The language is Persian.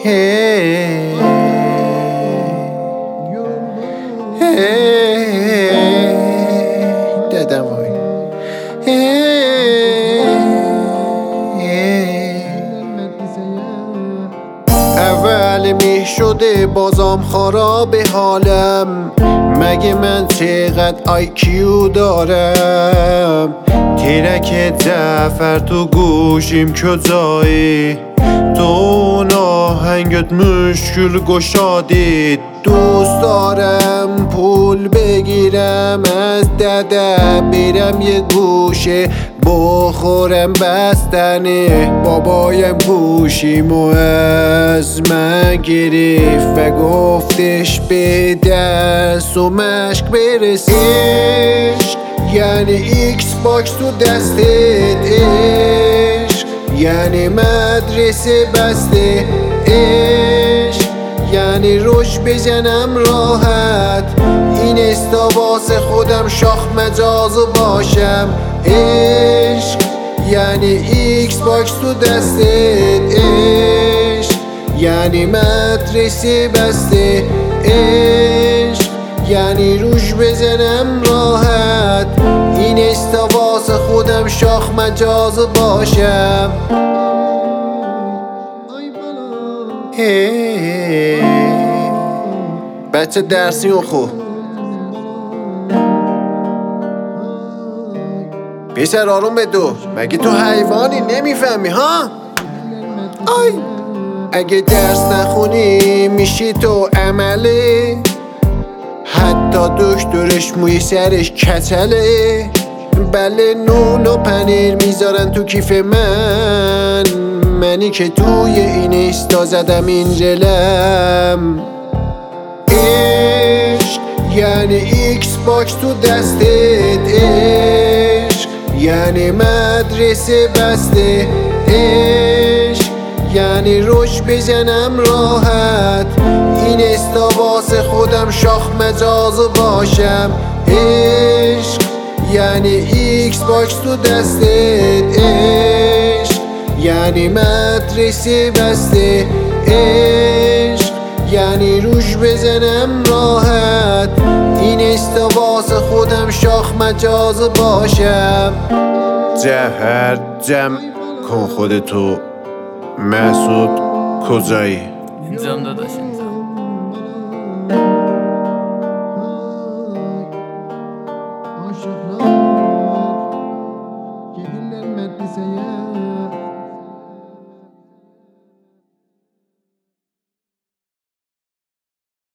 Hey, hey, دادم وای. اول می شده بازم خراب حالم، مگه من چقدر آیکیو دارم؟ تیرک زفر تو گوشیم کجایی؟ تو ناهنگت مشکل گشادید. دوست دارم پول بگیرم از دده، بیرم یه گوشه بخورم بستنه. بابایم گوشیمو از من گرفت و گفتش به درس و مشق برس. عشق یعنی ایکس باکس تو دستت، عشق یعنی مدرسه بسته، عشق یعنی روش بزنم راحت، این استا واسه خودم شاخ مجاز باشم. عشق یعنی ایکس باکس تو دستت، عشق یعنی مدرسه بسته، عشق یعنی روش بزنم راحت، این استا واسه خودم شاخ مجاز باشم. بچه درسی و خو پسر آروم بدو، مگه تو حیوانی نمیفهمی ها؟ آی اگه درس نخونی میشی تو عمله، حتی دکترش موی سرش کچله. بله نون و پنیر میذارن تو کیف من، منی که توی این استا زدم این رلم. عشق یعنی ایکس باکس تو دستت، عشق یعنی مدرسه بسته، عشق یعنی روش بزنم راحت، این استا واسه خودم شاخ مجاز باشم. عشق یعنی ایکس باکس تو دستت، عشق یعنی مدرسه بسته، عشق یعنی روش بزنم راحت، این استا واسه خودم شاخ مجاز باشم. جوهر جمع کن خودتو. مسعود کجایی؟ اینجام داداش.